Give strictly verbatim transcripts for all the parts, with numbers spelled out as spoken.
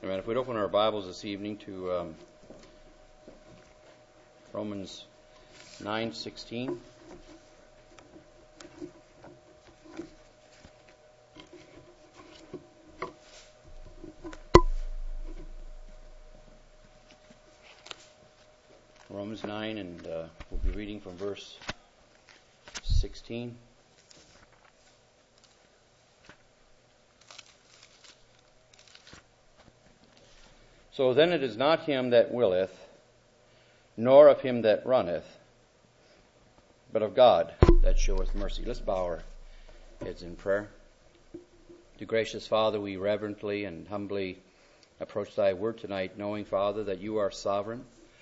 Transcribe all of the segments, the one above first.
Amen. If we'd open our Bibles this evening to um, Romans nine sixteen. Romans nine, and uh, we'll be reading from verse sixteen. So then it is not him that willeth, nor of him that runneth, but of God that showeth mercy. Let's bow our heads in prayer. Dear gracious Father, we reverently and humbly approach thy word tonight, knowing, Father, that you are sovereign,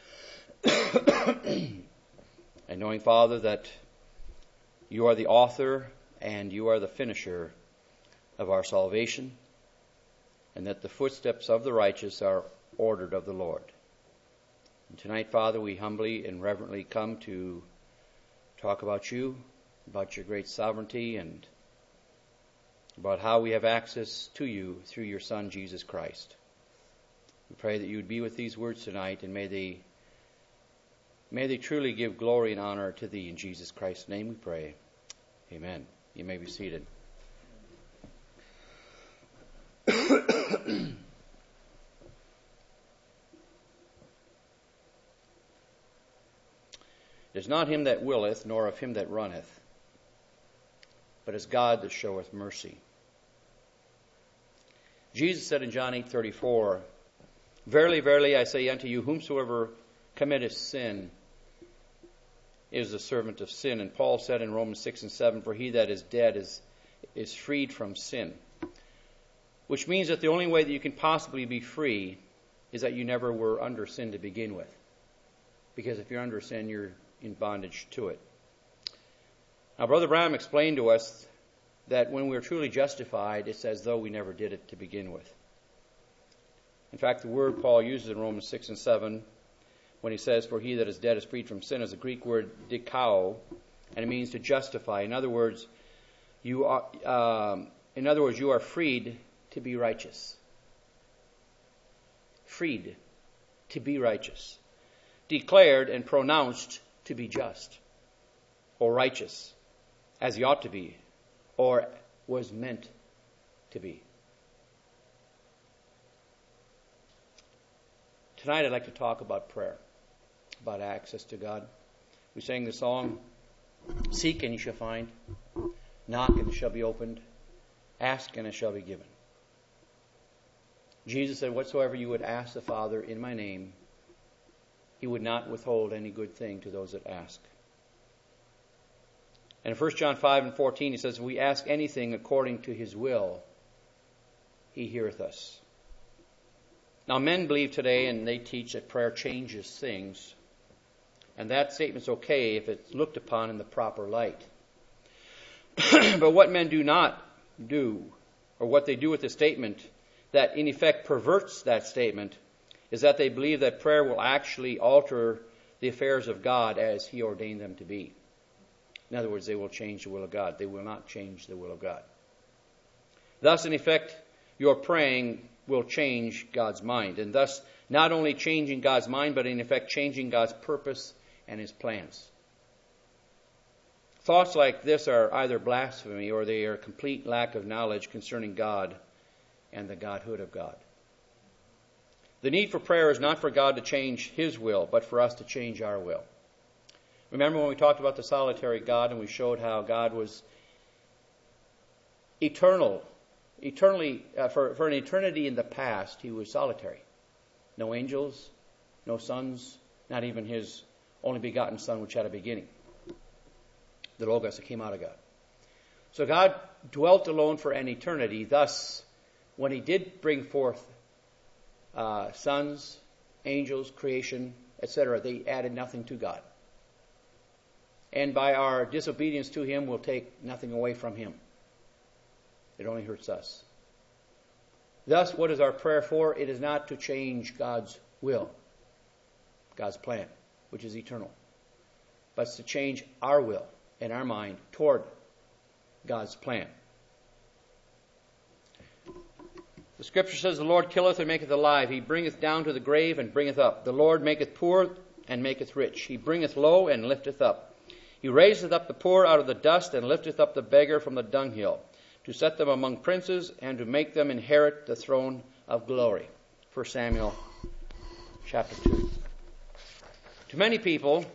and knowing, Father, that you are the author and you are the finisher of our salvation, and that the footsteps of the righteous are ordered of the Lord. And tonight, Father, we humbly and reverently come to talk about you, about your great sovereignty, and about how we have access to you through your Son, Jesus Christ. We pray that you would be with these words tonight, and may they may they truly give glory and honor to thee. In Jesus Christ's name we pray. Amen. You may be seated. It is not him that willeth, nor of him that runneth, but is God that showeth mercy. Jesus said in John eight thirty-four, Verily, verily, I say unto you, whomsoever committeth sin is the servant of sin. And Paul said in Romans six and seven, For he that is dead is, is freed from sin. Which means that the only way that you can possibly be free is that you never were under sin to begin with. Because if you're under sin, you're in bondage to it. Now, Brother Branham explained to us that when we're truly justified, it's as though we never did it to begin with. In fact, the word Paul uses in Romans six and seven, when he says, For he that is dead is freed from sin, is a Greek word dikao, and it means to justify. In other words, you are, um, in other words, you are freed to be righteous. Freed to be righteous. Declared and pronounced to be just or righteous, as he ought to be, or was meant to be. Tonight I'd like to talk about prayer, about access to God. We sang the song, Seek and you shall find, knock and it shall be opened, ask and it shall be given. Jesus said, Whatsoever you would ask the Father in my name, he would not withhold any good thing to those that ask. And in First John five and fourteen, he says, If we ask anything according to his will, he heareth us. Now, men believe today, and they teach that prayer changes things. And that statement's okay if it's looked upon in the proper light. But what men do not do, or what they do with the statement that in effect perverts that statement, is that they believe that prayer will actually alter the affairs of God as he ordained them to be. In other words, they will change the will of God. They will not change the will of God. Thus, in effect, your praying will change God's mind. And thus, not only changing God's mind, but in effect changing God's purpose and his plans. Thoughts like this are either blasphemy or they are complete lack of knowledge concerning God and the Godhood of God. The need for prayer is not for God to change his will, but for us to change our will. Remember when we talked about the solitary God and we showed how God was eternal, eternally, uh, for, for an eternity in the past, he was solitary. No angels, no sons, not even his only begotten Son, which had a beginning. The Logos that came out of God. So God dwelt alone for an eternity. Thus, when he did bring forth Uh, sons, angels, creation, et cetera. They added nothing to God. And by our disobedience to him, we'll take nothing away from him. It only hurts us. Thus, what is our prayer for? It is not to change God's will, God's plan, which is eternal, but it's to change our will and our mind toward God's plan. The The Scripture says, the Lord killeth and maketh alive. He bringeth down to the grave and bringeth up. The Lord maketh poor and maketh rich. He bringeth low and lifteth up. He raiseth up the poor out of the dust and lifteth up the beggar from the dunghill, to set them among princes and to make them inherit the throne of glory. First Samuel chapter two. Too many people,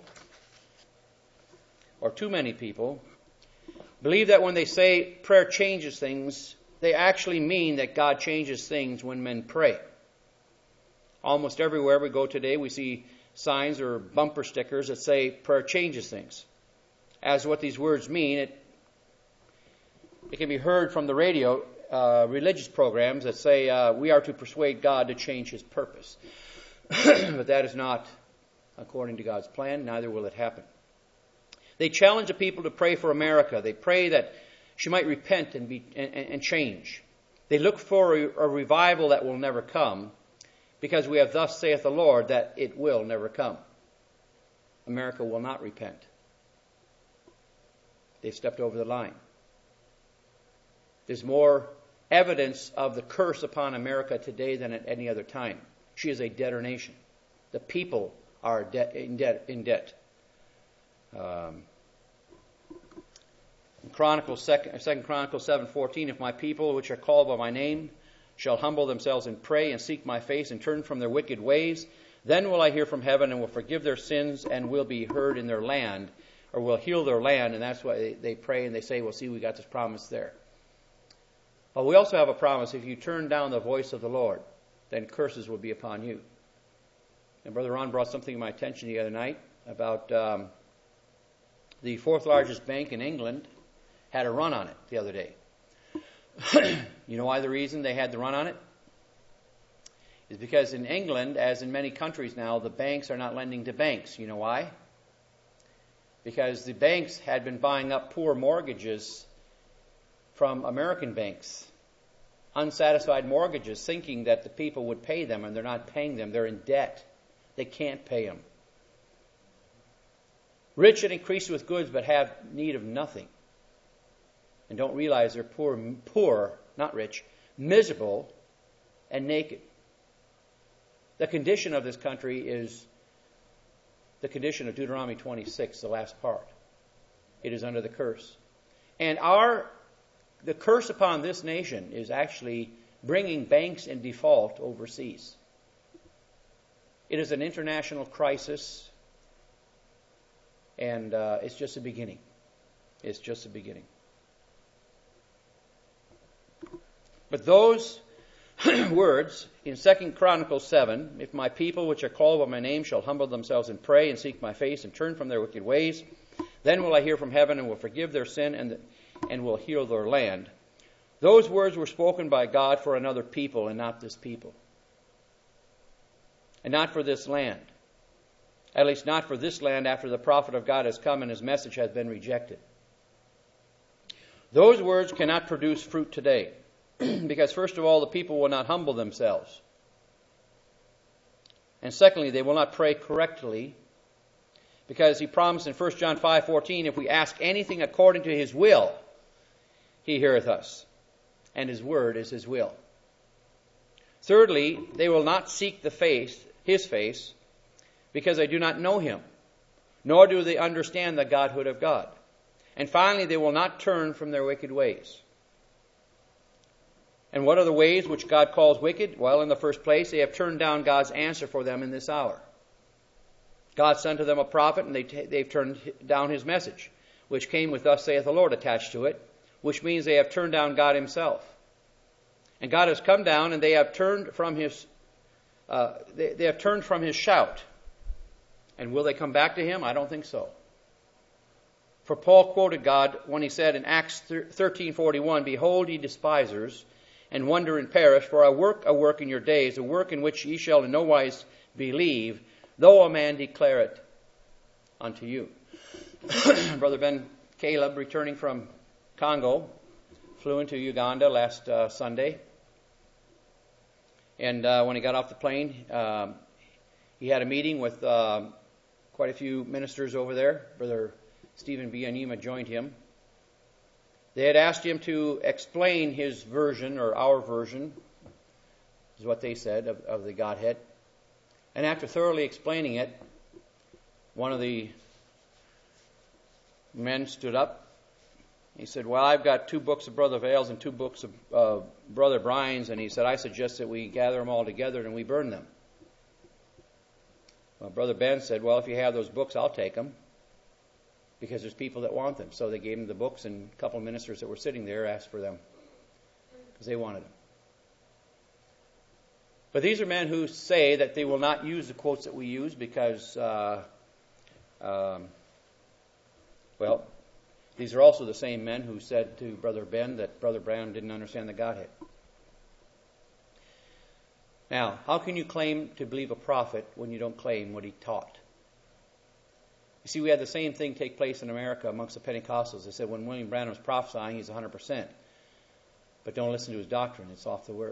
or too many people, believe that when they say prayer changes things, they actually mean that God changes things when men pray. Almost everywhere we go today, we see signs or bumper stickers that say prayer changes things. As what these words mean, it, it can be heard from the radio, uh, religious programs that say uh, we are to persuade God to change His purpose. But that is not according to God's plan, neither will it happen. They challenge the people to pray for America. They pray that she might repent and, be, and, and change. They look for a, a revival that will never come, because we have thus saith the Lord that it will never come. America will not repent. They've stepped over the line. There's more evidence of the curse upon America today than at any other time. She is a debtor nation. The people are de- in debt. In debt. Um, in Chronicles, second, second Chronicles seven fourteen, if my people which are called by my name shall humble themselves and pray and seek my face and turn from their wicked ways, then will I hear from heaven and will forgive their sins and will be heard in their land, or will heal their land. And that's why they, they pray and they say, well, see, we got this promise there. But we also have a promise. If you turn down the voice of the Lord, then curses will be upon you. And Brother Ron brought something to my attention the other night about um, the fourth largest bank in England had a run on it the other day. You know why the reason they had the run on it? Is because in England, as in many countries now, the banks are not lending to banks. You know why? Because the banks had been buying up poor mortgages from American banks. Unsatisfied mortgages, thinking that the people would pay them, and they're not paying them. They're in debt. They can't pay them. Rich and increased with goods, but have need of nothing. And don't realize they're poor, poor, not rich, miserable, and naked. The condition of this country is the condition of Deuteronomy twenty-six, the last part. It is under the curse. And our the curse upon this nation is actually bringing banks in default overseas. It is an international crisis, and uh, it's just a beginning. It's just a beginning. But those words in Second Chronicles seven, if my people which are called by my name shall humble themselves and pray and seek my face and turn from their wicked ways, then will I hear from heaven and will forgive their sin and, and will heal their land. Those words were spoken by God for another people and not this people. And not for this land. At least not for this land after the prophet of God has come and his message has been rejected. Those words cannot produce fruit today. Because first of all, the people will not humble themselves. And secondly, they will not pray correctly. Because he promised in First John five fourteen, if we ask anything according to his will, he heareth us. And his word is his will. Thirdly, they will not seek the face, his face, because they do not know him, nor do they understand the Godhood of God. And finally, they will not turn from their wicked ways. And what are the ways which God calls wicked? Well, in the first place, they have turned down God's answer for them in this hour. God sent to them a prophet, and they t- they've turned down his message, which came with thus saith the Lord attached to it, which means they have turned down God himself. And God has come down, and they have turned from his uh, they, they have turned from his shout. And will they come back to him? I don't think so. For Paul quoted God when he said in Acts thirteen forty-one, behold, ye despisers, and wonder and perish, for I work a work in your days, a work in which ye shall in no wise believe, though a man declare it unto you. Brother Ben Caleb, returning from Congo, flew into Uganda last uh, Sunday. And uh, when he got off the plane, um, he had a meeting with uh, quite a few ministers over there. Brother Stephen Bianyima joined him. They had asked him to explain his version, or our version, is what they said of, of the Godhead. And after thoroughly explaining it, one of the men stood up. He said, well, I've got two books of Brother Vale's and two books of uh, Brother Brian's, and he said, I suggest that we gather them all together and we burn them. Well, Brother Ben said, well, if you have those books, I'll take them, because there's people that want them. So they gave him the books, and a couple of ministers that were sitting there asked for them because they wanted them. But these are men who say that they will not use the quotes that we use because, uh, um, well, these are also the same men who said to Brother Ben that Brother Brown didn't understand the Godhead. Now, how can you claim to believe a prophet when you don't claim what he taught? You see, we had the same thing take place in America amongst the Pentecostals. They said when William Branham was prophesying, he's one hundred percent. But don't listen to his doctrine. It's off the word.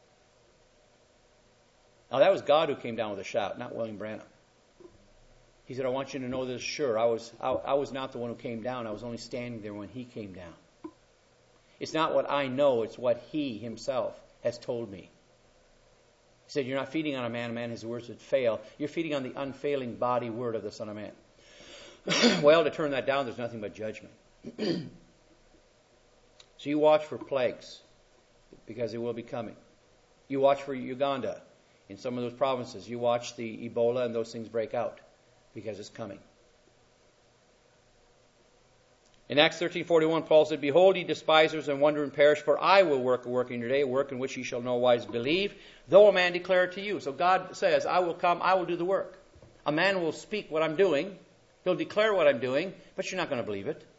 Now, that was God who came down with a shout, not William Branham. He said, I want you to know this sure. I was, I, I was not the one who came down. I was only standing there when he came down. It's not what I know. It's what he himself has told me. He said, you're not feeding on a man, a man, his words would fail. You're feeding on the unfailing body word of the Son of Man. Well, to turn that down, there's nothing but judgment. So you watch for plagues, because they will be coming. You watch for Uganda. In some of those provinces, you watch the Ebola and those things break out, because it's coming. In Acts thirteen forty-one, Paul said, behold, ye despisers, and wonder and perish, for I will work a work in your day, a work in which ye shall no wise believe, though a man declare it to you. So God says, I will come, I will do the work. A man will speak what I'm doing, he'll declare what I'm doing, but you're not going to believe it.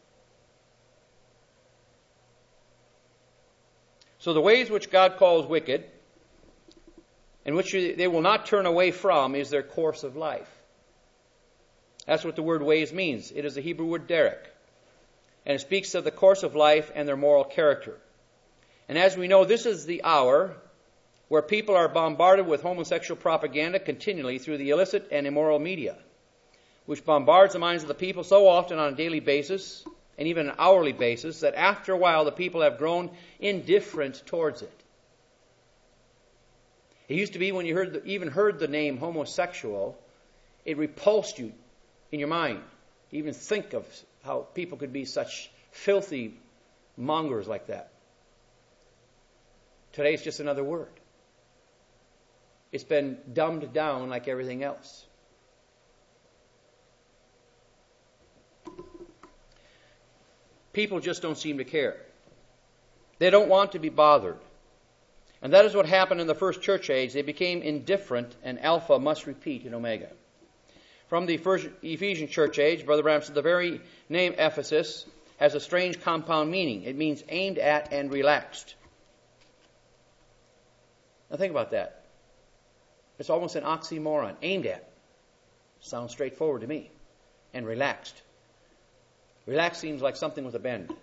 So the ways which God calls wicked, and which they will not turn away from, is their course of life. That's what the word ways means. It is the Hebrew word derek. And it speaks of the course of life and their moral character. And as we know, this is the hour where people are bombarded with homosexual propaganda continually through the illicit and immoral media, which bombards the minds of the people so often on a daily basis and even an hourly basis that after a while the people have grown indifferent towards it. It used to be when you heard the, even heard the name homosexual, it repulsed you in your mind. You even think of how people could be such filthy mongers like that. Today it's just another word. It's been dumbed down like everything else. People just don't seem to care. They don't want to be bothered. And that is what happened in the first church age. They became indifferent, and Alpha must repeat in Omega. From the first Ephesian church age, Brother Branham said the very name Ephesus has a strange compound meaning. It means aimed at and relaxed. Now think about that. It's almost an oxymoron. Aimed at. Sounds straightforward to me. And relaxed. Relaxed seems like something with a bend.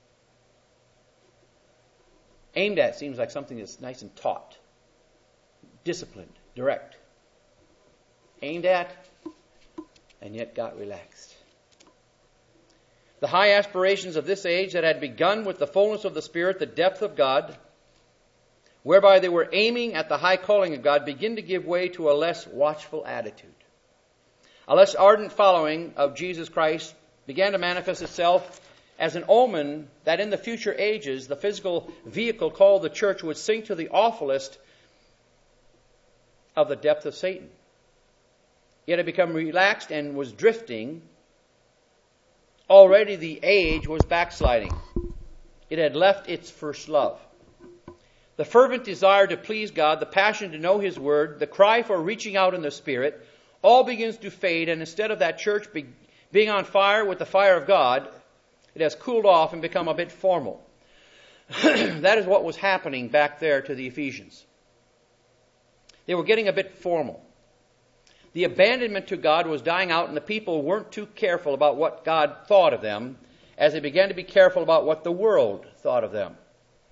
Aimed at seems like something that's nice and taut. Disciplined. Direct. Aimed at, and yet got relaxed. The high aspirations of this age that had begun with the fullness of the Spirit, the depth of God, whereby they were aiming at the high calling of God, begin to give way to a less watchful attitude. A less ardent following of Jesus Christ began to manifest itself as an omen that in the future ages, the physical vehicle called the church would sink to the awfulest of the depth of Satan. It had become relaxed and was drifting. Already the age was backsliding. It had left its first love. The fervent desire to please God, the passion to know His Word, the cry for reaching out in the Spirit, all begins to fade, and instead of that church be, being on fire with the fire of God, it has cooled off and become a bit formal. That is what was happening back there to the Ephesians. They were getting a bit formal. The abandonment to God was dying out, and the people weren't too careful about what God thought of them as they began to be careful about what the world thought of them.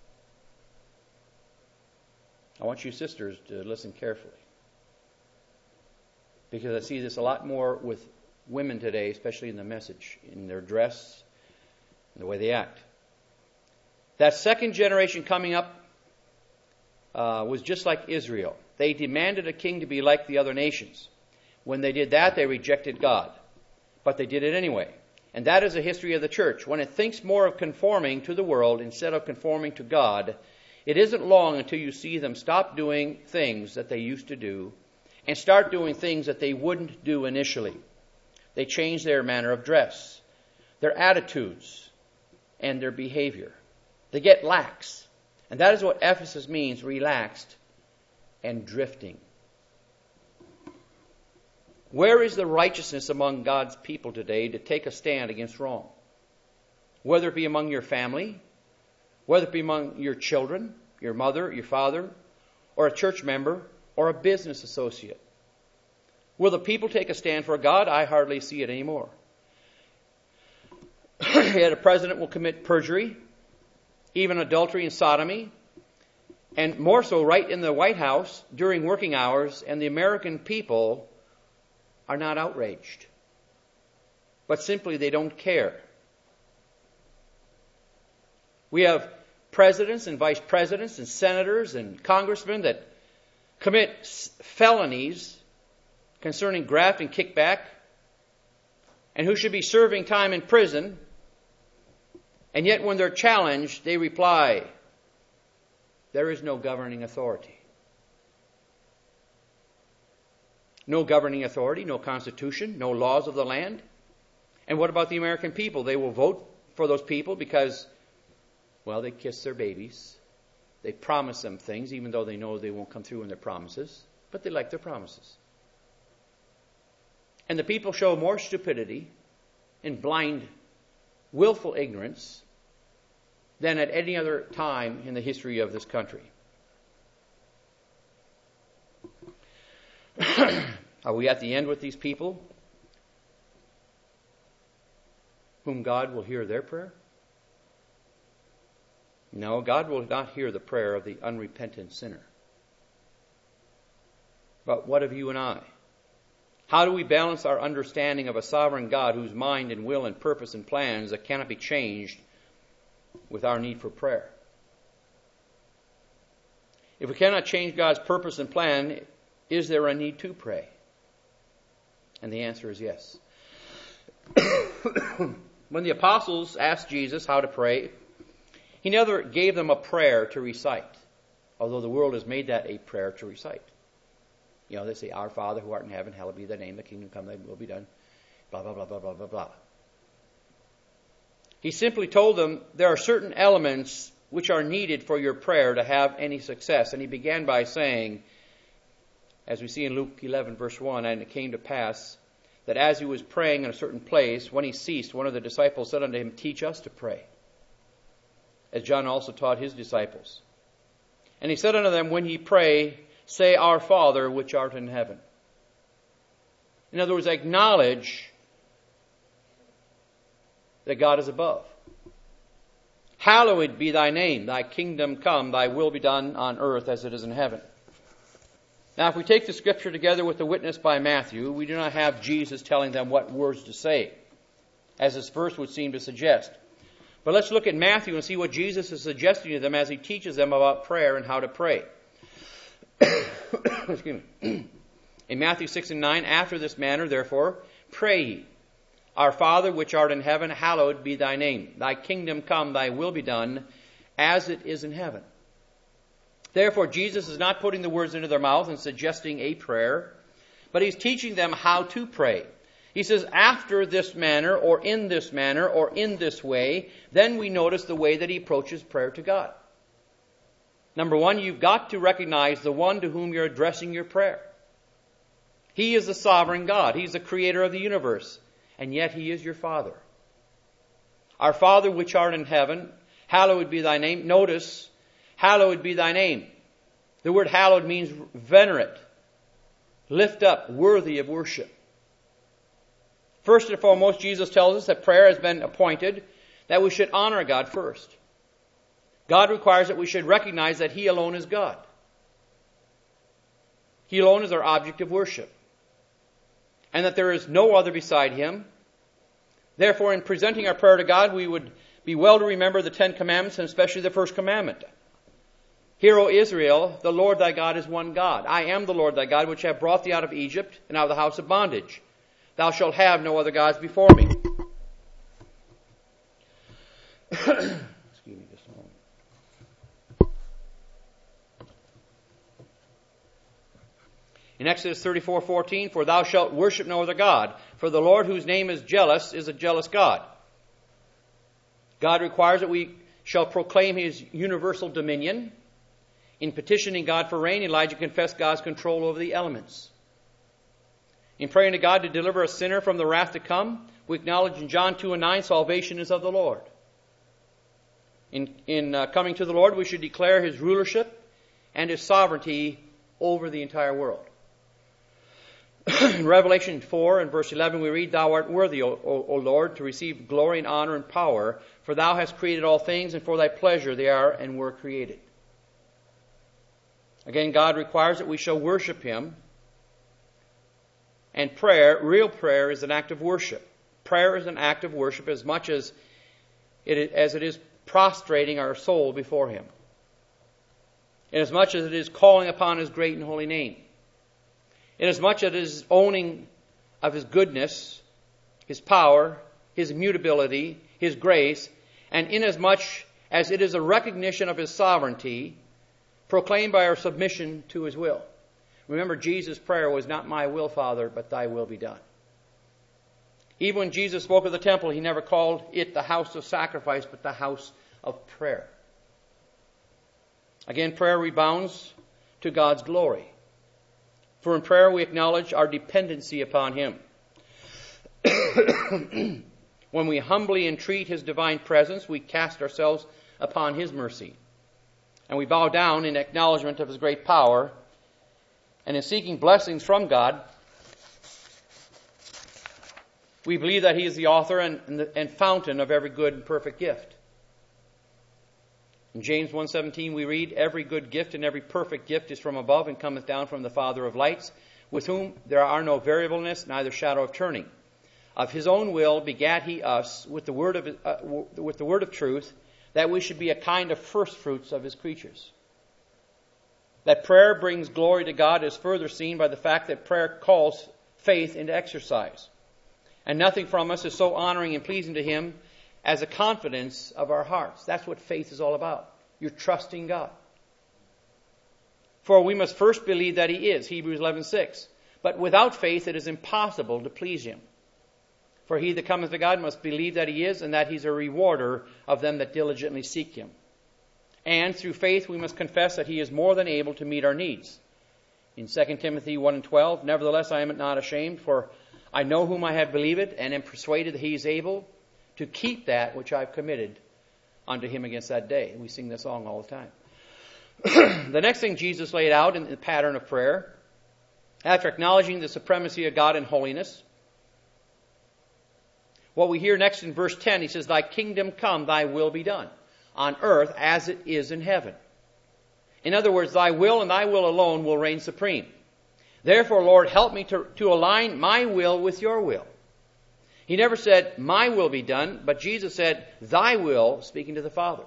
I want you sisters to listen carefully, because I see this a lot more with women today, especially in the message, in their dress, and the way they act. That second generation coming up uh, was just like Israel. They demanded a king to be like the other nations. When they did that, they rejected God. But they did it anyway. And that is the history of the church. When it thinks more of conforming to the world instead of conforming to God, it isn't long until you see them stop doing things that they used to do and start doing things that they wouldn't do initially. They change their manner of dress, their attitudes, and their behavior. They get lax. And that is what Ephesus means, relaxed and drifting. Where is the righteousness among God's people today to take a stand against wrong? Whether it be among your family, whether it be among your children, your mother, your father, or a church member, or a business associate. Will the people take a stand for God? I hardly see it anymore. Yet a president will commit perjury, even adultery and sodomy, and more so right in the White House during working hours, and the American people are not outraged. But simply they don't care. We have presidents and vice presidents and senators and congressmen that commit felonies concerning graft and kickback, and who should be serving time in prison, and yet when they're challenged, they reply, there is no governing authority. No governing authority, no constitution, no laws of the land. And what about the American people? They will vote for those people because, well, they kiss their babies. They promise them things, even though they know they won't come through in their promises. But they like their promises. And the people show more stupidity and blind, willful ignorance than at any other time in the history of this country. Are we at the end with these people whom God will hear their prayer? No, God will not hear the prayer of the unrepentant sinner. But what of you and I? How do we balance our understanding of a sovereign God whose mind and will and purpose and plans that cannot be changed with our need for prayer? If we cannot change God's purpose and plan, is there a need to pray? And the answer is yes. When the apostles asked Jesus how to pray, he never gave them a prayer to recite, although the world has made that a prayer to recite. You know, they say, Our Father who art in heaven, hallowed be thy name, thy kingdom come, thy will be done, blah, blah, blah, blah, blah, blah, blah. He simply told them there are certain elements which are needed for your prayer to have any success. And he began by saying, as we see in Luke eleven, verse one, and it came to pass that as he was praying in a certain place, when he ceased, one of the disciples said unto him, Teach us to pray, as John also taught his disciples. And he said unto them, When ye pray, say, Our Father, which art in heaven. In other words, acknowledge that God is above. Hallowed be thy name, thy kingdom come, thy will be done on earth as it is in heaven. Now, if we take the scripture together with the witness by Matthew, we do not have Jesus telling them what words to say, as this verse would seem to suggest. But let's look at Matthew and see what Jesus is suggesting to them as he teaches them about prayer and how to pray. Excuse me. In Matthew six and nine, after this manner, therefore, pray ye, Our Father which art in heaven, hallowed be thy name. Thy kingdom come, thy will be done, as it is in heaven. Therefore, Jesus is not putting the words into their mouth and suggesting a prayer, but he's teaching them how to pray. He says, after this manner, or in this manner, or in this way, then we notice the way that he approaches prayer to God. Number one, you've got to recognize the one to whom you're addressing your prayer. He is the sovereign God. He's the creator of the universe. And yet he is your Father. Our Father which art in heaven, hallowed be thy name. Notice, hallowed be thy name. The word hallowed means venerate, lift up, worthy of worship. First and foremost, Jesus tells us that prayer has been appointed, that we should honor God first. God requires that we should recognize that he alone is God. He alone is our object of worship, and that there is no other beside him. Therefore, in presenting our prayer to God, we would be well to remember the Ten Commandments, and especially the first commandment. Hear, O Israel, the Lord thy God is one God. I am the Lord thy God, which have brought thee out of Egypt and out of the house of bondage. Thou shalt have no other gods before me. Excuse me just a moment. In Exodus thirty-four fourteen, for thou shalt worship no other God, for the Lord whose name is jealous is a jealous God. God requires that we shall proclaim his universal dominion. In petitioning God for rain, Elijah confessed God's control over the elements. In praying to God to deliver a sinner from the wrath to come, we acknowledge in John two and nine, salvation is of the Lord. In, in uh, coming to the Lord, we should declare his rulership and his sovereignty over the entire world. In Revelation four and verse eleven, we read, Thou art worthy, O, o, o Lord, to receive glory and honor and power, for thou hast created all things, and for thy pleasure they are and were created. Again, God requires that we shall worship him. And prayer, real prayer, is an act of worship. Prayer is an act of worship as much as it, as it is prostrating our soul before him. Inasmuch as it is calling upon his great and holy name. Inasmuch as it is owning of his goodness, his power, his immutability, his grace, and inasmuch as it is a recognition of his sovereignty, proclaimed by our submission to his will. Remember, Jesus' prayer was not my will, Father, but thy will be done. Even when Jesus spoke of the temple, he never called it the house of sacrifice, but the house of prayer. Again, prayer rebounds to God's glory. For in prayer we acknowledge our dependency upon him. When we humbly entreat his divine presence, we cast ourselves upon his mercy. And we bow down in acknowledgement of his great power. And in seeking blessings from God, we believe that he is the author and, and, the, and fountain of every good and perfect gift. In James one seventeen we read, Every good gift and every perfect gift is from above and cometh down from the Father of lights, with whom there are no variableness, neither shadow of turning. Of his own will begat he us with the word of, uh, with the word of truth, that we should be a kind of first fruits of his creatures. That prayer brings glory to God is further seen by the fact that prayer calls faith into exercise. And nothing from us is so honoring and pleasing to him as a confidence of our hearts. That's what faith is all about. You're trusting God. For we must first believe that he is, Hebrews eleven six. But without faith it is impossible to please him. For he that cometh to God must believe that he is, and that he's a rewarder of them that diligently seek him. And through faith we must confess that he is more than able to meet our needs. In Second Timothy one and twelve, Nevertheless I am not ashamed, for I know whom I have believed, and am persuaded that he is able to keep that which I have committed unto him against that day. We sing this song all the time. The next thing Jesus laid out in the pattern of prayer, after acknowledging the supremacy of God in holiness, what we hear next in verse ten, he says, Thy kingdom come, thy will be done, on earth as it is in heaven. In other words, thy will and thy will alone will reign supreme. Therefore, Lord, help me to, to align my will with your will. He never said, my will be done, but Jesus said, thy will, speaking to the Father.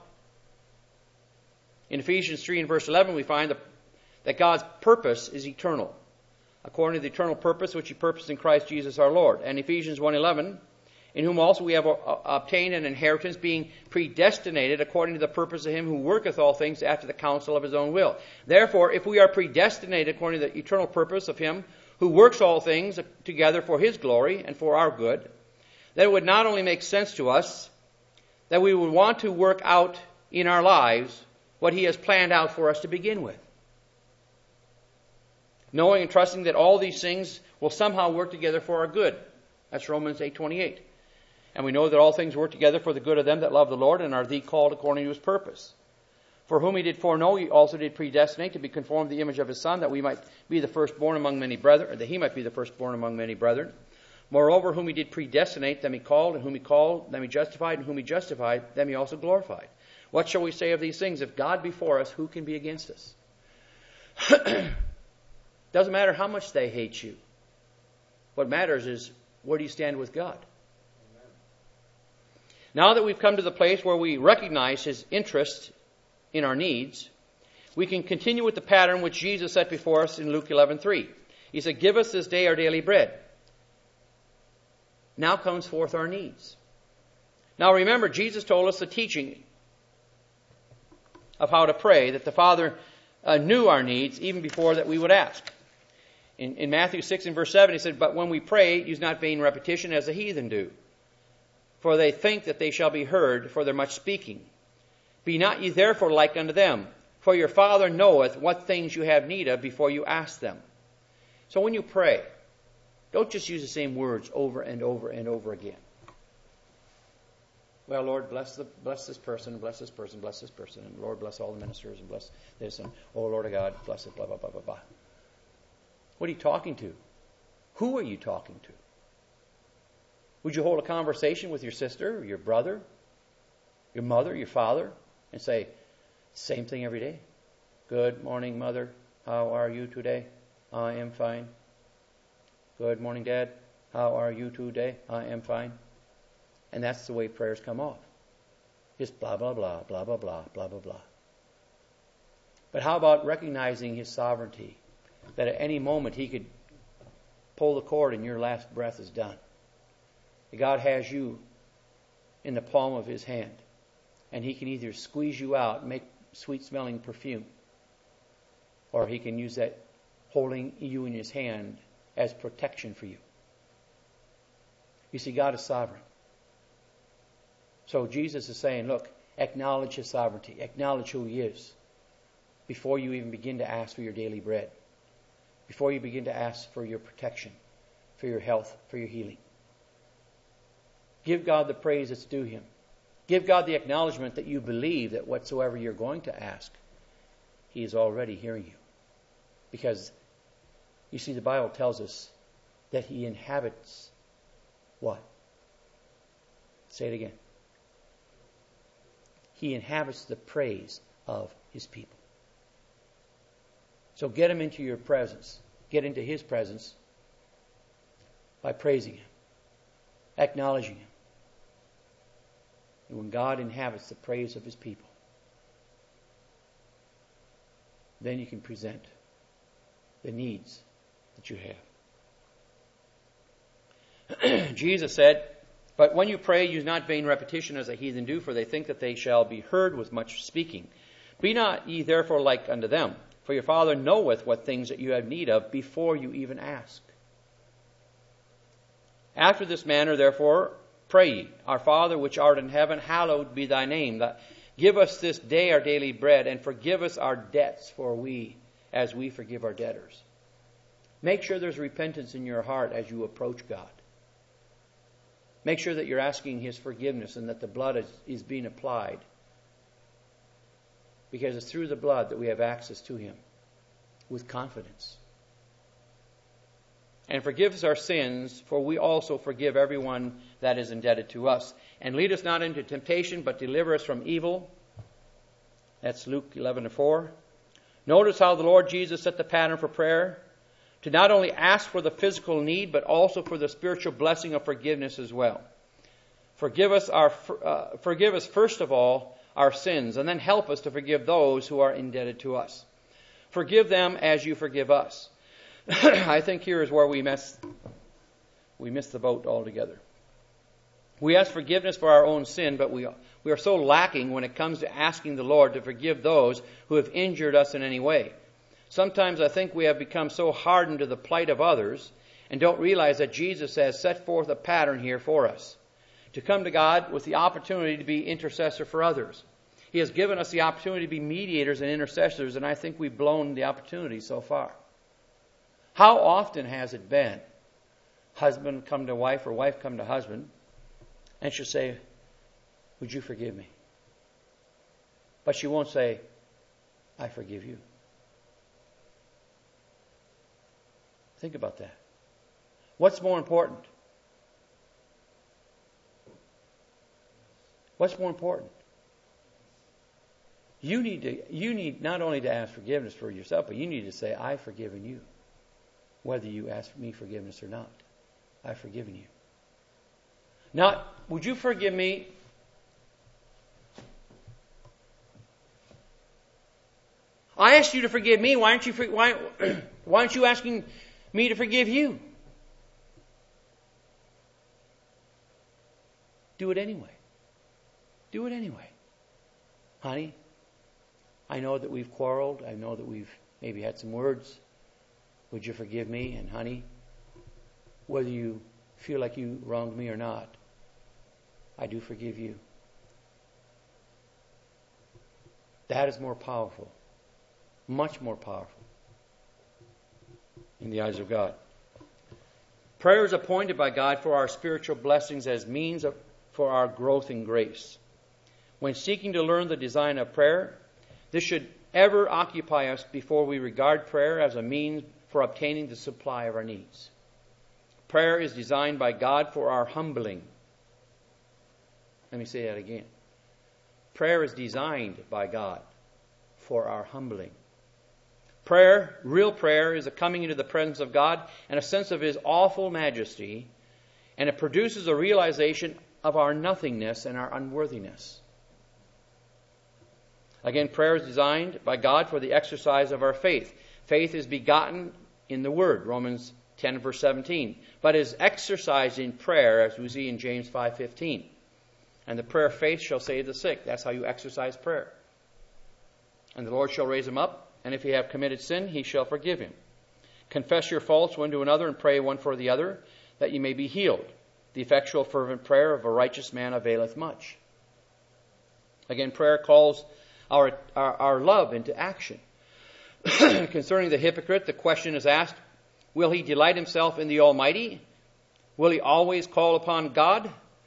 In Ephesians three and verse eleven, we find that God's purpose is eternal, according to the eternal purpose which he purposed in Christ Jesus our Lord. And Ephesians one eleven, in whom also we have obtained an inheritance, being predestinated according to the purpose of him who worketh all things after the counsel of his own will. Therefore, if we are predestinated according to the eternal purpose of him who works all things together for his glory and for our good, then it would not only make sense to us that we would want to work out in our lives what he has planned out for us to begin with. Knowing and trusting that all these things will somehow work together for our good. That's Romans eight twenty-eight. And we know that all things work together for the good of them that love the Lord and are the called according to his purpose. For whom he did foreknow, he also did predestinate to be conformed to the image of his Son, that we might be the firstborn among many brethren, or that he might be the firstborn among many brethren. Moreover, whom he did predestinate, them he called, and whom he called, them he justified, and whom he justified, them he also glorified. What shall we say of these things? If God be for us, who can be against us? Doesn't matter how much they hate you. What matters is, where do you stand with God? Amen. Now that we've come to the place where we recognize his interest in our needs, we can continue with the pattern which Jesus set before us in Luke eleven three. He said, give us this day our daily bread. Now comes forth our needs. Now remember, Jesus told us the teaching of how to pray, that the Father uh, knew our needs even before that we would ask. In, in Matthew six and verse seven, he said, but when we pray, use not vain repetition as the heathen do. For they think that they shall be heard for their much speaking. Be not ye therefore like unto them, for your Father knoweth what things you have need of before you ask them. So when you pray, don't just use the same words over and over and over again. Well, Lord, bless the bless this person, bless this person, bless this person, and Lord, bless all the ministers, and bless this, and oh, Lord of God, bless it, blah, blah, blah, blah, blah. What are you talking to? Who are you talking to? Would you hold a conversation with your sister, or your brother, your mother, your father, and say, same thing every day? Good morning, Mother. How are you today? I am fine. Good morning, Dad. How are you today? I am fine. And that's the way prayers come off. Just blah, blah, blah, blah, blah, blah, blah, blah, blah. But how about recognizing His sovereignty? That at any moment He could pull the cord and your last breath is done. God has you in the palm of His hand. And He can either squeeze you out and make sweet-smelling perfume, or He can use that holding you in His hand as protection for you. You see, God is sovereign. So Jesus is saying, look, acknowledge His sovereignty. Acknowledge who He is before you even begin to ask for your daily bread. Before you begin to ask for your protection, for your health, for your healing. Give God the praise that's due Him. Give God the acknowledgement that you believe that whatsoever you're going to ask, He is already hearing you. Because, you see, the Bible tells us that He inhabits what? Say it again. He inhabits the praise of His people. So get Him into your presence. Get into His presence by praising Him, acknowledging Him. And when God inhabits the praise of His people, then you can present the needs that you have. Jesus said, but when you pray, use not vain repetition as the heathen do, for they think that they shall be heard with much speaking. Be not ye therefore like unto them, for your Father knoweth what things that you have need of before you even ask. After this manner, therefore, pray ye, Our Father which art in heaven, hallowed be thy name. That give us this day our daily bread, and forgive us our debts, for we, as we forgive our debtors. Make sure there's repentance in your heart as you approach God. Make sure that you're asking His forgiveness and that the blood is, is being applied. Because it's through the blood that we have access to Him with confidence. And forgive us our sins, for we also forgive everyone that is indebted to us. And lead us not into temptation, but deliver us from evil. That's Luke eleven and four. Notice how the Lord Jesus set the pattern for prayer. To not only ask for the physical need, but also for the spiritual blessing of forgiveness as well. Forgive us our, uh, forgive us first of all our sins, and then help us to forgive those who are indebted to us. Forgive them as you forgive us. I think here is where we miss, we miss the boat altogether. We ask forgiveness for our own sin, but we, we are so lacking when it comes to asking the Lord to forgive those who have injured us in any way. Sometimes I think we have become so hardened to the plight of others and don't realize that Jesus has set forth a pattern here for us. To come to God with the opportunity to be intercessor for others. He has given us the opportunity to be mediators and intercessors, and I think we've blown the opportunity so far. How often has it been husband come to wife or wife come to husband and she'll say, would you forgive me? But she won't say, I forgive you. Think about that. What's more important? What's more important? You need to, you need not only to ask forgiveness for yourself, but you need to say, I've forgiven you. Whether you ask me forgiveness or not. I've forgiven you. Not, would you forgive me? I asked you to forgive me. Why aren't you, why, why aren't you asking me to forgive you? Do it anyway. Do it anyway. Honey, I know that we've quarreled. I know that we've maybe had some words. Would you forgive me? And honey, whether you feel like you wronged me or not, I do forgive you. That is more powerful. Much more powerful in the eyes of God. Prayer is appointed by God for our spiritual blessings as means of, for our growth in grace. When seeking to learn the design of prayer, this should ever occupy us before we regard prayer as a means for obtaining the supply of our needs. Prayer is designed by God for our humbling. Let me say that again. Prayer is designed by God for our humbling. Prayer, real prayer, is a coming into the presence of God and a sense of His awful majesty, and it produces a realization of our nothingness and our unworthiness. Again, prayer is designed by God for the exercise of our faith. Faith is begotten in the Word, Romans ten verse seventeen, but is exercised in prayer, as we see in James five fifteen. And the prayer of faith shall save the sick. That's how you exercise prayer. And the Lord shall raise him up, and if he have committed sin, he shall forgive him. Confess your faults one to another and pray one for the other, that ye may be healed. The effectual fervent prayer of a righteous man availeth much. Again, prayer calls our, our, our love into action. Concerning the hypocrite, the question is asked, will he delight himself in the Almighty? Will he always call upon God?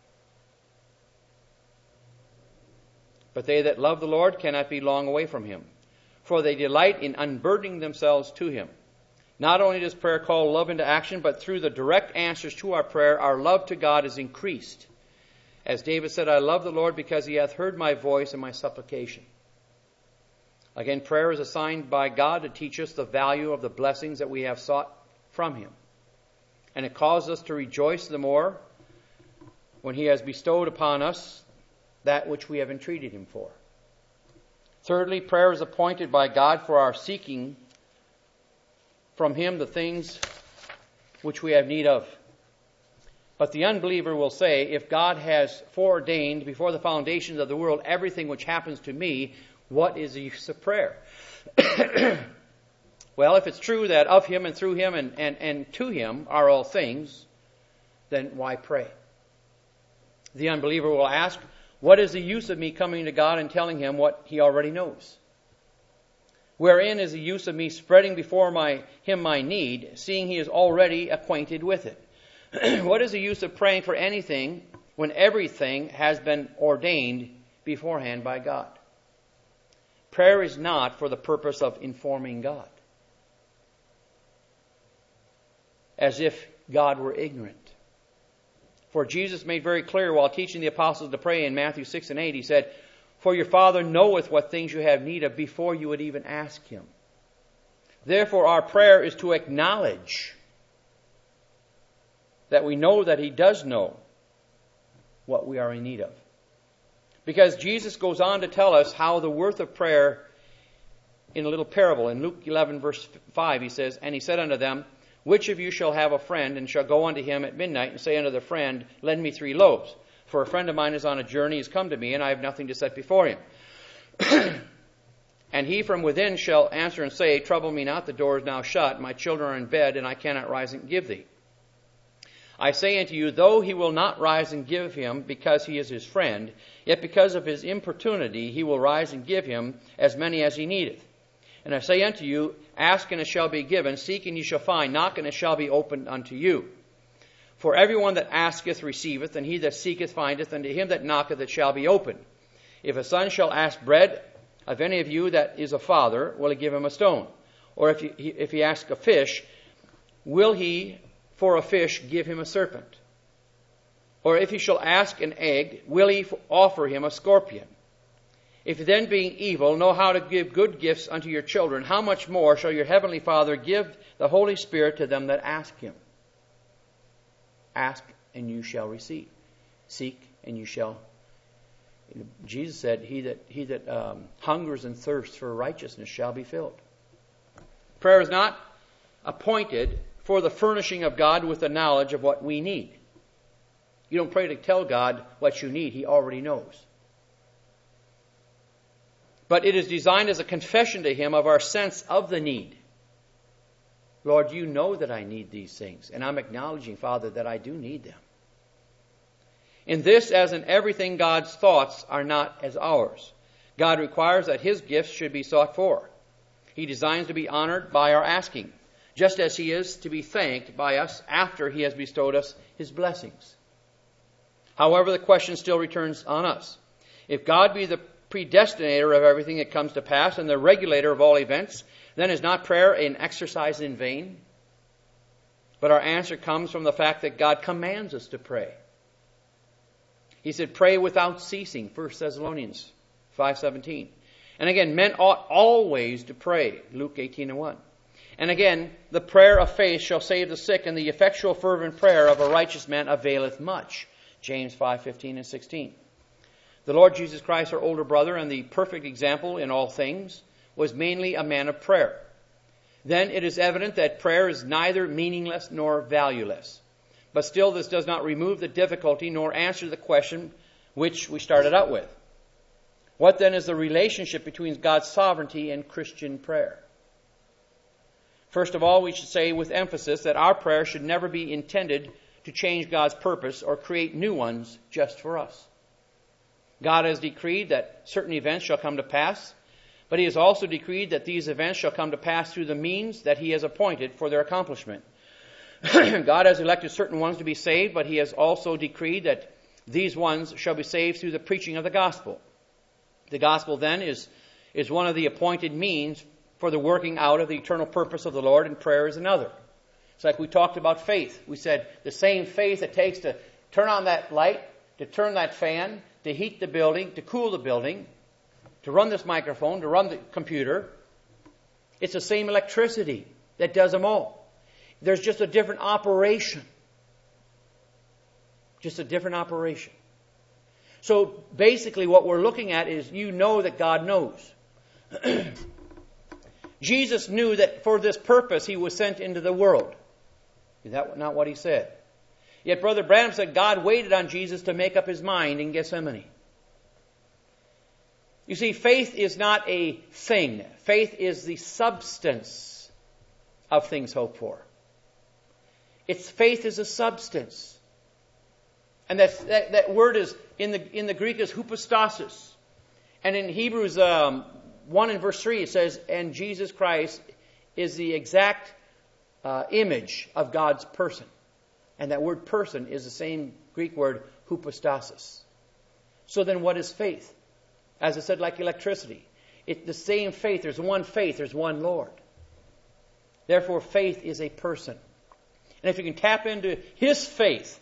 But they that love the Lord cannot be long away from Him, for they delight in unburdening themselves to Him. Not only does prayer call love into action, but through the direct answers to our prayer, our love to God is increased. As David said, I love the Lord because He hath heard my voice and my supplication. Again, prayer is assigned by God to teach us the value of the blessings that we have sought from Him. And it causes us to rejoice the more when He has bestowed upon us that which we have entreated Him for. Thirdly, prayer is appointed by God for our seeking from Him the things which we have need of. But the unbeliever will say, if God has foreordained before the foundations of the world everything which happens to me, what is the use of prayer? Well, if it's true that of Him and through Him and, and, and to Him are all things, then why pray? The unbeliever will ask, what is the use of me coming to God and telling Him what He already knows? Wherein is the use of me spreading before my, Him my need, seeing He is already acquainted with it? What is the use of praying for anything when everything has been ordained beforehand by God? Prayer is not for the purpose of informing God, as if God were ignorant. For Jesus made very clear while teaching the apostles to pray in Matthew six and eight, He said, for your Father knoweth what things you have need of before you would even ask Him. Therefore our prayer is to acknowledge that we know that He does know what we are in need of. Because Jesus goes on to tell us how the worth of prayer in a little parable. In Luke eleven verse five He says, and He said unto them, which of you shall have a friend, and shall go unto him at midnight, and say unto the friend, lend me three loaves? For a friend of mine is on a journey, is come to me, and I have nothing to set before him. And he from within shall answer and say, trouble me not, the door is now shut, my children are in bed, and I cannot rise and give thee. I say unto you, though he will not rise and give him, because he is his friend, yet because of his importunity he will rise and give him as many as he needeth. And I say unto you, ask and it shall be given, seek and ye shall find, knock and it shall be opened unto you. For everyone that asketh receiveth, and he that seeketh findeth, and to him that knocketh it shall be opened. If a son shall ask bread of any of you that is a father, will he give him a stone? Or if he, if he ask a fish, will he for a fish give him a serpent? Or if he shall ask an egg, will he offer him a scorpion? If then, being evil, know how to give good gifts unto your children, how much more shall your heavenly Father give the Holy Spirit to them that ask Him? Ask, and you shall receive. Seek, and you shall Jesus said, he that, he that um, hungers and thirsts for righteousness shall be filled. Prayer is not appointed for the furnishing of God with the knowledge of what we need. You don't pray to tell God what you need. He already knows. But it is designed as a confession to Him of our sense of the need. Lord, you know that I need these things, and I'm acknowledging, Father, that I do need them. In this, as in everything, God's thoughts are not as ours. God requires that His gifts should be sought for. He designs to be honored by our asking, just as He is to be thanked by us after He has bestowed us His blessings. However, the question still returns on us. If God be the predestinator of everything that comes to pass and the regulator of all events, then is not prayer an exercise in vain? But our answer comes from the fact that God commands us to pray. He said, pray without ceasing, First Thessalonians five seventeen. And again, men ought always to pray, Luke eighteen and one. And again, the prayer of faith shall save the sick, and the effectual fervent prayer of a righteous man availeth much, James five fifteen and sixteen. The Lord Jesus Christ, our older brother and the perfect example in all things, was mainly a man of prayer. Then it is evident that prayer is neither meaningless nor valueless. But still, this does not remove the difficulty nor answer the question which we started out with. What then is the relationship between God's sovereignty and Christian prayer? First of all, we should say with emphasis that our prayer should never be intended to change God's purpose or create new ones just for us. God has decreed that certain events shall come to pass, but He has also decreed that these events shall come to pass through the means that He has appointed for their accomplishment. God has elected certain ones to be saved, but He has also decreed that these ones shall be saved through the preaching of the gospel. The gospel then is, is one of the appointed means for the working out of the eternal purpose of the Lord, and prayer is another. It's like we talked about faith. We said the same faith it takes to turn on that light, to turn that fan, to heat the building, to cool the building, to run this microphone, to run the computer. It's the same electricity that does them all. There's just a different operation. Just a different operation. So basically what we're looking at is you know that God knows. Jesus knew that for this purpose He was sent into the world. Is that not what He said? Yet Brother Branham said God waited on Jesus to make up His mind in Gethsemane. You see, faith is not a thing. Faith is the substance of things hoped for. Its faith is a substance. And that, that, that word is in the in the Greek is hypostasis. And in Hebrews um, one and verse three it says, and Jesus Christ is the exact uh, image of God's person. And that word person is the same Greek word hypostasis. So then what is faith? As I said, like electricity. It's the same faith. There's one faith. There's one Lord. Therefore, faith is a person. And if you can tap into His faith,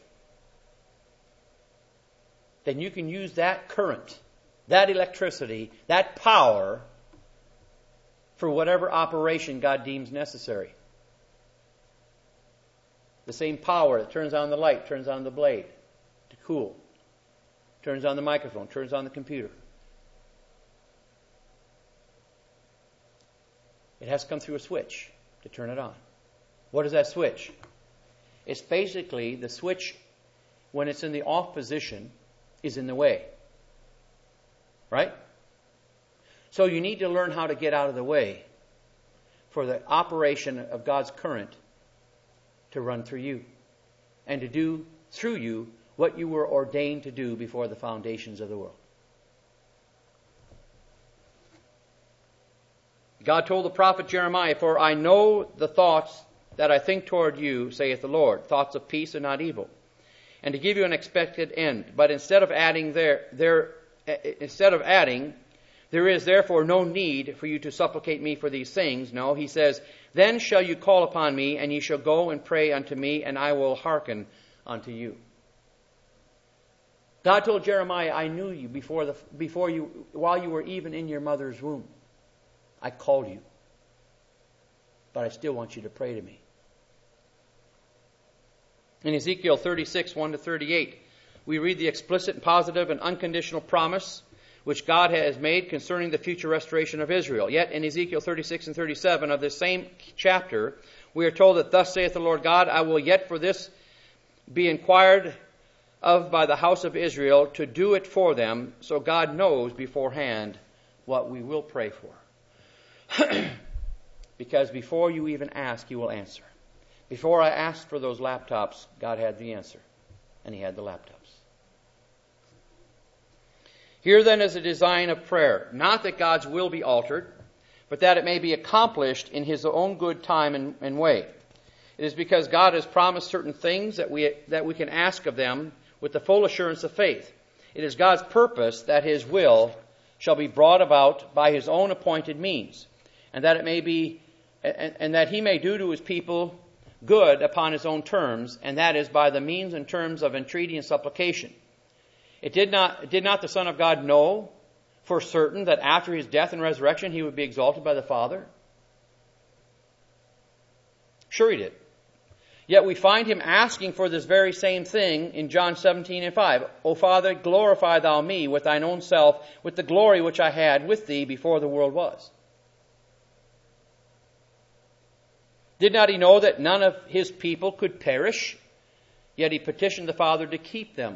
then you can use that current, that electricity, that power for whatever operation God deems necessary. The same power that turns on the light, turns on the blade to cool, turns on the microphone, turns on the computer. It has to come through a switch to turn it on. What is that switch? It's basically the switch, when it's in the off position, is in the way. Right? So you need to learn how to get out of the way for the operation of God's current to run through you and to do through you what you were ordained to do before the foundations of the world. God told the prophet Jeremiah, for I know the thoughts that I think toward you, saith the Lord, thoughts of peace and not evil, and to give you an expected end. But instead of adding there, there, instead of adding, there is therefore no need for you to supplicate me for these things. No, he says, then shall you call upon me, and ye shall go and pray unto me, and I will hearken unto you. God told Jeremiah, I knew you before the before you while you were even in your mother's womb. I called you. But I still want you to pray to me. In Ezekiel thirty-six, one to thirty-eight, we read the explicit and positive and unconditional promise which God has made concerning the future restoration of Israel. Yet in Ezekiel thirty-six and thirty-seven of this same chapter, we are told that, thus saith the Lord God, I will yet for this be inquired of by the house of Israel to do it for them. So God knows beforehand what we will pray for. Because before you even ask, He will answer. Before I asked for those laptops, God had the answer. And He had the laptops. Here then is a design of prayer. Not that God's will be altered, but that it may be accomplished in His own good time and, and way. It is because God has promised certain things that we that we can ask of them with the full assurance of faith. It is God's purpose that His will shall be brought about by His own appointed means, and that it may be, and, and that He may do to His people good upon His own terms, and that is by the means and terms of entreaty and supplication. It did not, did not the Son of God know for certain that after His death and resurrection He would be exalted by the Father? Sure He did. Yet we find Him asking for this very same thing in John seventeen and five. O Father, glorify Thou me with Thine own self, with the glory which I had with Thee before the world was. Did not He know that none of His people could perish? Yet He petitioned the Father to keep them,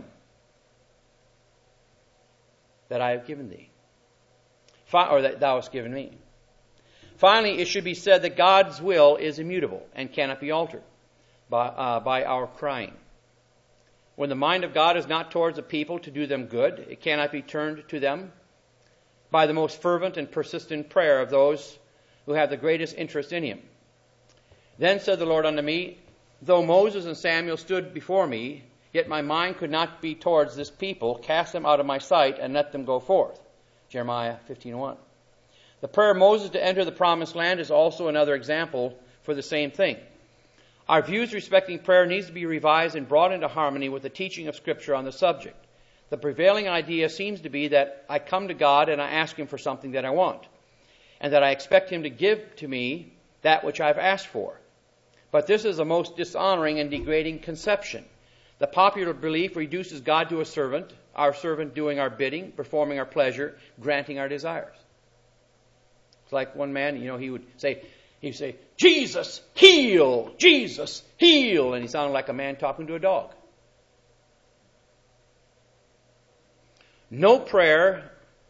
that I have given Thee, or that Thou hast given me. Finally, it should be said that God's will is immutable and cannot be altered by, uh, by our crying. When the mind of God is not towards a people to do them good, it cannot be turned to them by the most fervent and persistent prayer of those who have the greatest interest in Him. Then said the Lord unto me, though Moses and Samuel stood before me, yet my mind could not be towards this people. Cast them out of my sight and let them go forth. Jeremiah fifteen one. The prayer of Moses to enter the promised land is also another example for the same thing. Our views respecting prayer needs to be revised and brought into harmony with the teaching of Scripture on the subject. The prevailing idea seems to be that I come to God and I ask Him for something that I want, and that I expect Him to give to me that which I've asked for. But this is a most dishonoring and degrading conception. The popular belief reduces God to a servant, our servant doing our bidding, performing our pleasure, granting our desires. It's like one man, you know, he would say, he'd say, Jesus, heal! Jesus, heal! And he sounded like a man talking to a dog. No prayer,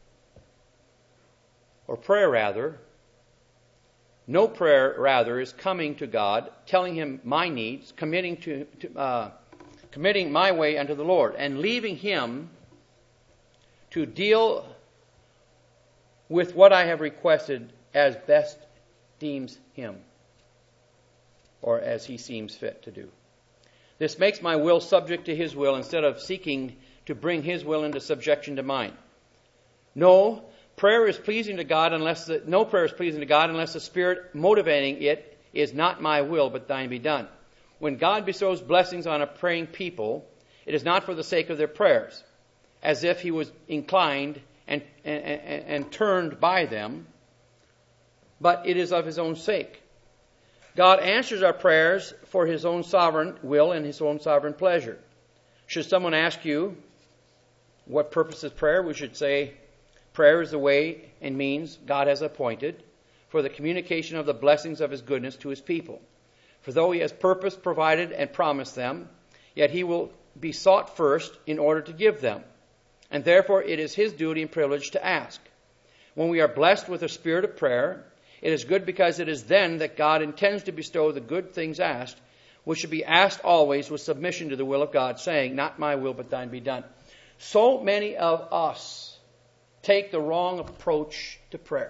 or prayer rather, no prayer rather is coming to God, telling Him my needs, committing to, to uh, committing my way unto the Lord, and leaving Him to deal with what I have requested as best deems Him, or as He seems fit to do. This makes my will subject to His will instead of seeking to bring His will into subjection to mine. No prayer is pleasing to God unless the, no prayer is pleasing to God unless the Spirit motivating it is not my will, but Thine be done. When God bestows blessings on a praying people, it is not for the sake of their prayers, as if He was inclined and, and, and, and turned by them, but it is of His own sake. God answers our prayers for His own sovereign will and His own sovereign pleasure. Should someone ask you, what purpose is prayer? We should say, prayer is the way and means God has appointed for the communication of the blessings of His goodness to His people. For though He has purposed, provided, and promised them, yet He will be sought first in order to give them. And therefore it is His duty and privilege to ask. When we are blessed with a spirit of prayer, it is good because it is then that God intends to bestow the good things asked, which should be asked always with submission to the will of God, saying, not my will, but Thine be done. So many of us take the wrong approach to prayer.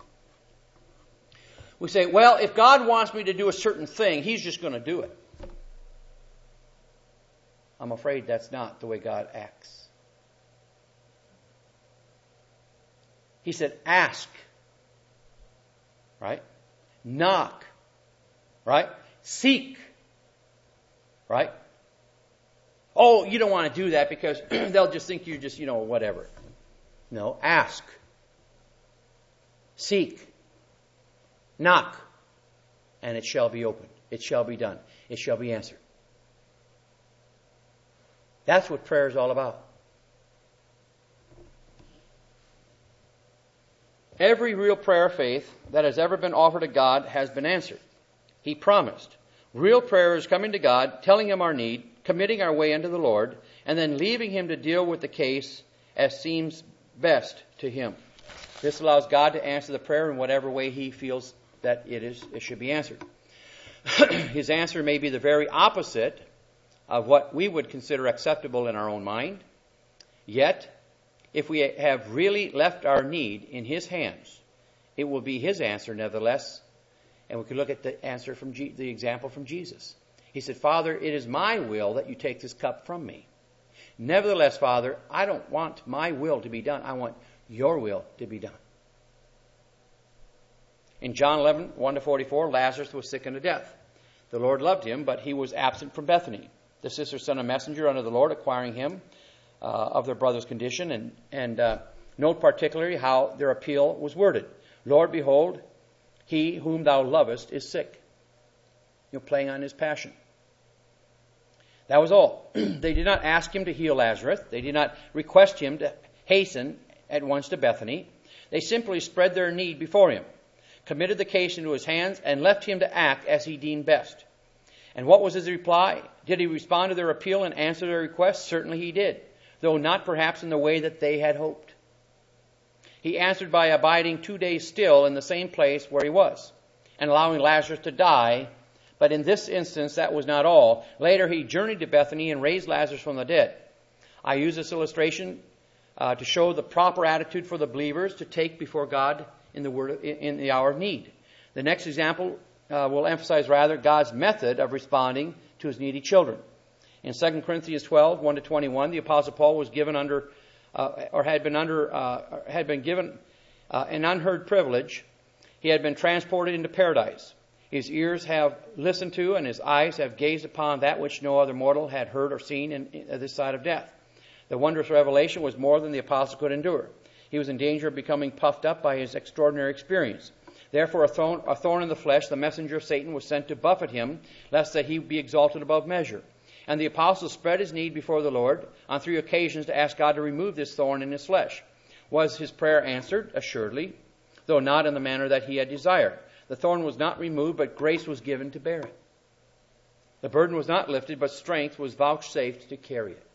We say, well, if God wants me to do a certain thing, He's just going to do it. I'm afraid that's not the way God acts. He said, ask. Right? Knock. Right? Seek. Right? Oh, you don't want to do that because they'll just think you're just, you know, whatever. No, ask. Seek. Knock. And it shall be opened. It shall be done. It shall be answered. That's what prayer is all about. Every real prayer of faith that has ever been offered to God has been answered. He promised. Real prayer is coming to God, telling Him our need, committing our way unto the Lord, and then leaving Him to deal with the case as seems best to Him. This allows God to answer the prayer in whatever way He feels that it is it should be answered. His answer may be the very opposite of what we would consider acceptable in our own mind. Yet, if we have really left our need in His hands, it will be His answer nevertheless. And we could look at the answer from G- the example from Jesus. He said, Father, it is my will that you take this cup from me. Nevertheless, Father, I don't want my will to be done. I want your will to be done. In John eleven, one to forty-four, Lazarus was sick unto death. The Lord loved him, but he was absent from Bethany. The sisters sent a messenger unto the Lord, acquiring him uh, of their brother's condition, and, and uh, note particularly how their appeal was worded. Lord, behold, he whom thou lovest is sick. You're playing on his passion. That was all. They did not ask him to heal Lazarus. They did not request him to hasten at once to Bethany. They simply spread their need before him, committed the case into his hands, and left him to act as he deemed best. And what was his reply? Did he respond to their appeal and answer their request? Certainly he did, though not perhaps in the way that they had hoped. He answered by abiding two days still in the same place where he was, and allowing Lazarus to die. But in this instance, that was not all. Later, he journeyed to Bethany and raised Lazarus from the dead. I use this illustration uh, to show the proper attitude for the believers to take before God in the word in, in the hour of need. The next example uh, will emphasize rather God's method of responding to His needy children. In Second Corinthians twelve, one to twenty-one, the Apostle Paul was given under, uh, or had been under, uh, had been given uh, an unheard privilege. He had been transported into paradise. His ears have listened to, and his eyes have gazed upon that which no other mortal had heard or seen in, in this side of death. The wondrous revelation was more than the apostle could endure. He was in danger of becoming puffed up by his extraordinary experience. Therefore, a thorn, a thorn in the flesh, the messenger of Satan, was sent to buffet him, lest that he be exalted above measure. And the apostle spread his need before the Lord on three occasions to ask God to remove this thorn in his flesh. Was his prayer answered? Assuredly, though not in the manner that he had desired. The thorn was not removed, but grace was given to bear it. The burden was not lifted, but strength was vouchsafed to carry it.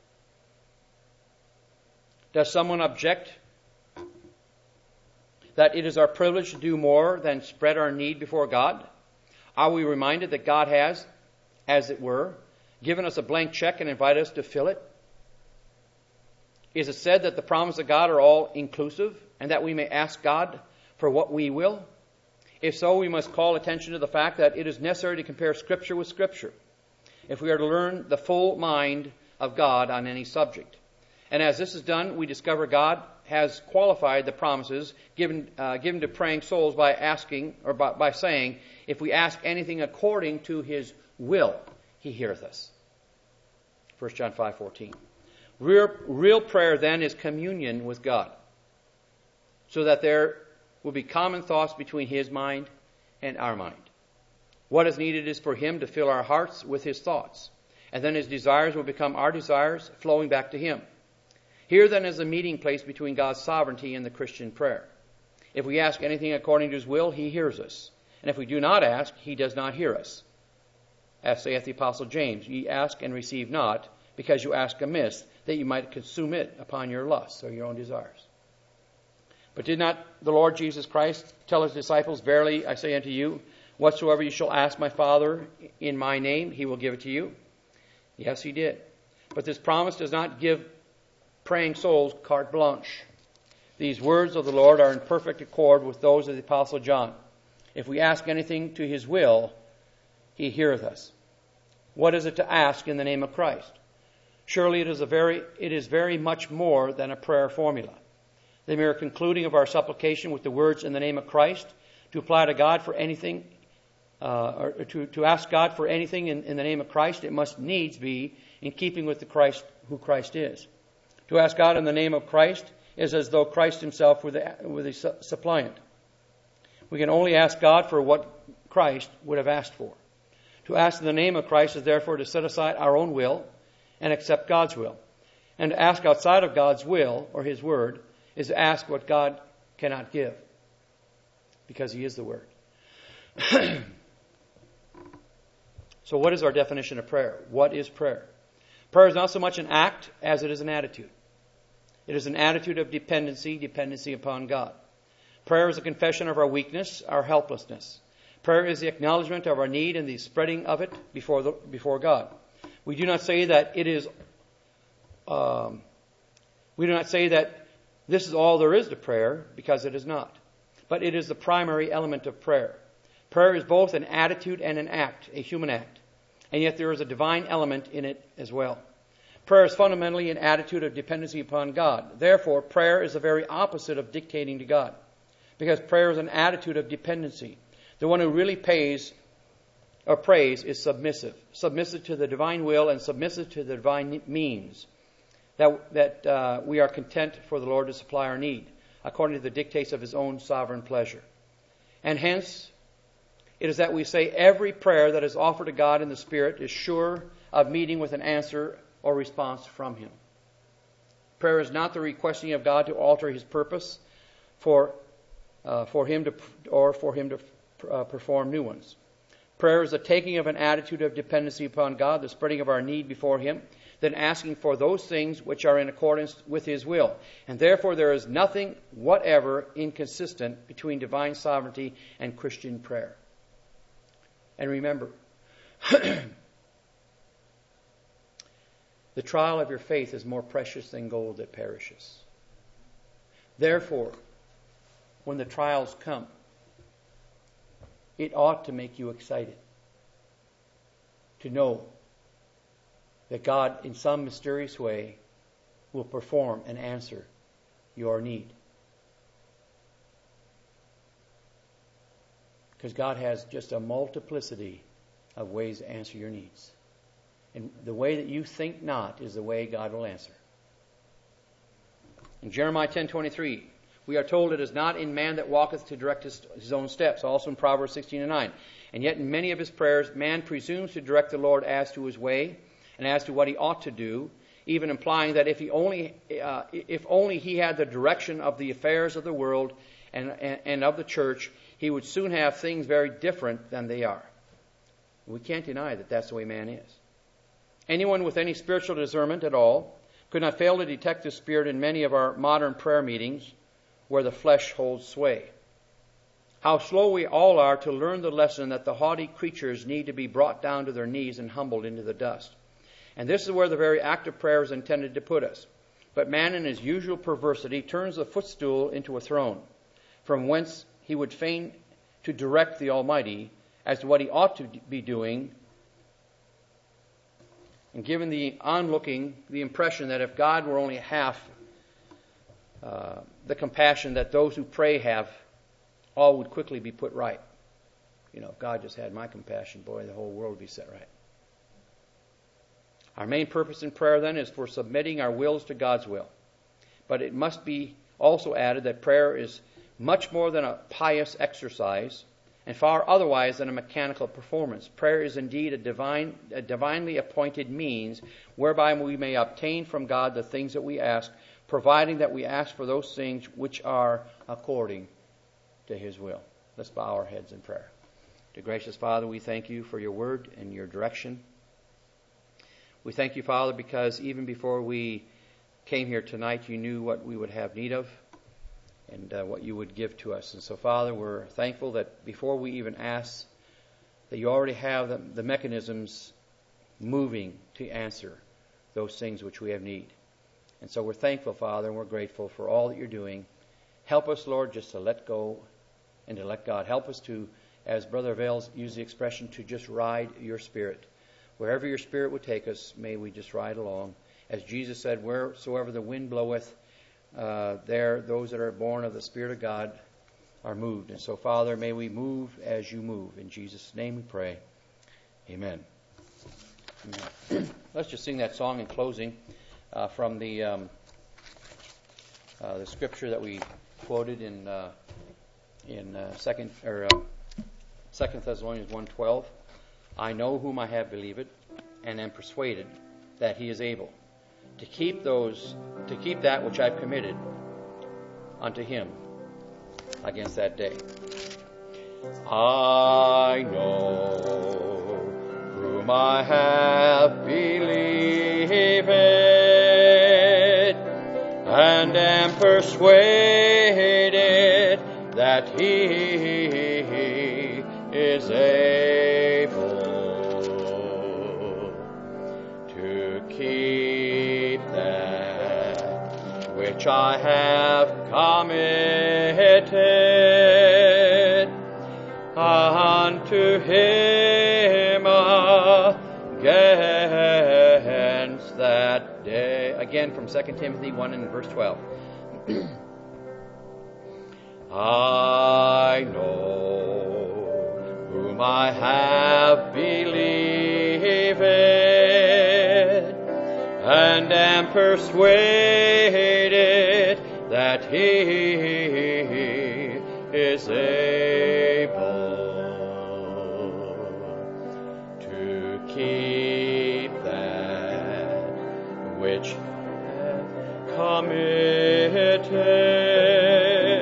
Does someone object that it is our privilege to do more than spread our need before God? Are we reminded that God has, as it were, given us a blank check and invited us to fill it? Is it said that the promises of God are all inclusive and that we may ask God for what we will? If so, we must call attention to the fact that it is necessary to compare Scripture with Scripture if we are to learn the full mind of God on any subject. And as this is done, we discover God has qualified the promises given uh, given to praying souls by asking, or by, by saying, if we ask anything according to His will, He heareth us. First John five fourteen. Real, real prayer then is communion with God, so that there will be common thoughts between His mind and our mind. What is needed is for Him to fill our hearts with His thoughts, and then His desires will become our desires, flowing back to Him. Here then is a meeting place between God's sovereignty and the Christian prayer. If we ask anything according to His will, He hears us. And if we do not ask, He does not hear us. As saith the Apostle James, ye ask and receive not, because you ask amiss, that you might consume it upon your lusts, or your own desires. But did not the Lord Jesus Christ tell His disciples, verily I say unto you, whatsoever you shall ask my Father in my name, He will give it to you? Yes, He did. But this promise does not give praying souls carte blanche. These words of the Lord are in perfect accord with those of the Apostle John. If we ask anything to His will, He heareth us. What is it to ask in the name of Christ? Surely it is a very, it is very much more than a prayer formula. The mere concluding of our supplication with the words in the name of Christ, to apply to God for anything, uh, or to, to ask God for anything in, in the name of Christ, it must needs be in keeping with the Christ who Christ is. To ask God in the name of Christ is as though Christ Himself were the, were the suppliant. We can only ask God for what Christ would have asked for. To ask in the name of Christ is therefore to set aside our own will and accept God's will. And to ask outside of God's will or His Word is to ask what God cannot give, because He is the Word. So what is our definition of prayer? What is prayer? Prayer is not so much an act as it is an attitude. It is an attitude of dependency, dependency upon God. Prayer is a confession of our weakness, our helplessness. Prayer is the acknowledgement of our need and the spreading of it before the, before God. We do not say that it is, um, we do not say that this is all there is to prayer, because it is not. But it is the primary element of prayer. Prayer is both an attitude and an act, a human act. And yet there is a divine element in it as well. Prayer is fundamentally an attitude of dependency upon God. Therefore, prayer is the very opposite of dictating to God, because prayer is an attitude of dependency. The one who really pays or prays is submissive, submissive to the divine will and submissive to the divine means, that, that uh, we are content for the Lord to supply our need according to the dictates of His own sovereign pleasure. And hence, it is that we say every prayer that is offered to God in the Spirit is sure of meeting with an answer or response from Him. Prayer is not the requesting of God to alter His purpose for uh, for Him to or for Him to uh, perform new ones. Prayer is the taking of an attitude of dependency upon God, the spreading of our need before Him, then asking for those things which are in accordance with His will. And therefore there is nothing whatever inconsistent between divine sovereignty and Christian prayer. And remember, the trial of your faith is more precious than gold that perishes. Therefore, when the trials come, it ought to make you excited to know that God, in some mysterious way, will perform and answer your need. Because God has just a multiplicity of ways to answer your needs. And the way that you think not is the way God will answer. In Jeremiah ten twenty-three, we are told, it is not in man that walketh to direct his, his own steps. Also in Proverbs sixteen and nine. And yet in many of his prayers, man presumes to direct the Lord as to his way and as to what he ought to do, even implying that if he only, uh, if only he had the direction of the affairs of the world and, and, and of the church, he would soon have things very different than they are. We can't deny that that's the way man is. Anyone with any spiritual discernment at all could not fail to detect this spirit in many of our modern prayer meetings where the flesh holds sway. How slow we all are to learn the lesson that the haughty creatures need to be brought down to their knees and humbled into the dust. And this is where the very act of prayer is intended to put us. But man in his usual perversity turns the footstool into a throne, from whence he would fain to direct the Almighty as to what he ought to be doing, and given the onlooking the impression that if God were only half uh, the compassion that those who pray have, all would quickly be put right. You know, if God just had my compassion, boy, the whole world would be set right. Our main purpose in prayer then is for submitting our wills to God's will. But it must be also added that prayer is much more than a pious exercise and far otherwise than a mechanical performance. Prayer is indeed a divine, a divinely appointed means whereby we may obtain from God the things that we ask, providing that we ask for those things which are according to His will. Let's bow our heads in prayer. Dear gracious Father, we thank you for your word and your direction. We thank you, Father, because even before we came here tonight, you knew what we would have need of and uh, what you would give to us. And so, Father, we're thankful that before we even ask, that you already have the, the mechanisms moving to answer those things which we have need. And so we're thankful, Father, and we're grateful for all that you're doing. Help us, Lord, just to let go and to let God. Help us to, as Brother Vales used the expression, to just ride your Spirit. Wherever your Spirit would take us, may we just ride along. As Jesus said, wheresoever the wind bloweth, uh, there those that are born of the Spirit of God are moved. And so, Father, may we move as you move. In Jesus' name we pray. Amen. Amen. Let's just sing that song in closing uh, from the um, uh, the scripture that we quoted in uh, in uh, second or uh, Second Thessalonians one twelve. I know whom I have believed, and am persuaded that he is able to keep those, to keep that which I've committed unto him against that day. I know whom I have believed, and am persuaded that he is able to keep that which I have committed unto him against that day. Again from Second Timothy one and verse twelve. I know whom I have believed, and am persuaded that he is able to keep that which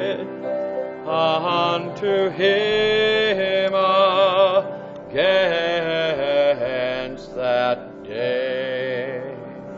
committed unto him again.